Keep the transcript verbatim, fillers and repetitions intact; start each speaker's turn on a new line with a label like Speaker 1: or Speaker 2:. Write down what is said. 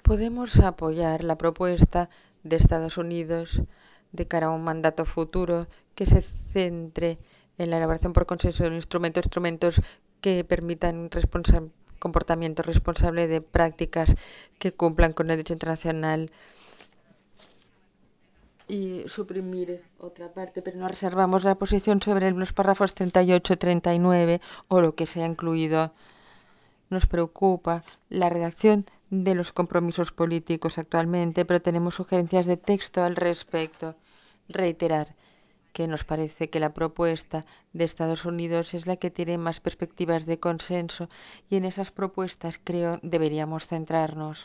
Speaker 1: Podemos apoyar la propuesta de Estados Unidos de cara a un mandato futuro que se centre en la elaboración por consenso de un instrumento, instrumentos que permitan responsa- comportamiento responsable de prácticas que cumplan con el derecho internacional y suprimir otra parte, pero no reservamos la posición sobre los párrafos treinta y ocho y treinta y nueve o lo que se ha incluido. Nos preocupa la redacción de los compromisos políticos actualmente, pero tenemos sugerencias de texto al respecto. Reiterar que nos parece que la propuesta de Estados Unidos es la que tiene más perspectivas de consenso y en esas propuestas creo deberíamos centrarnos.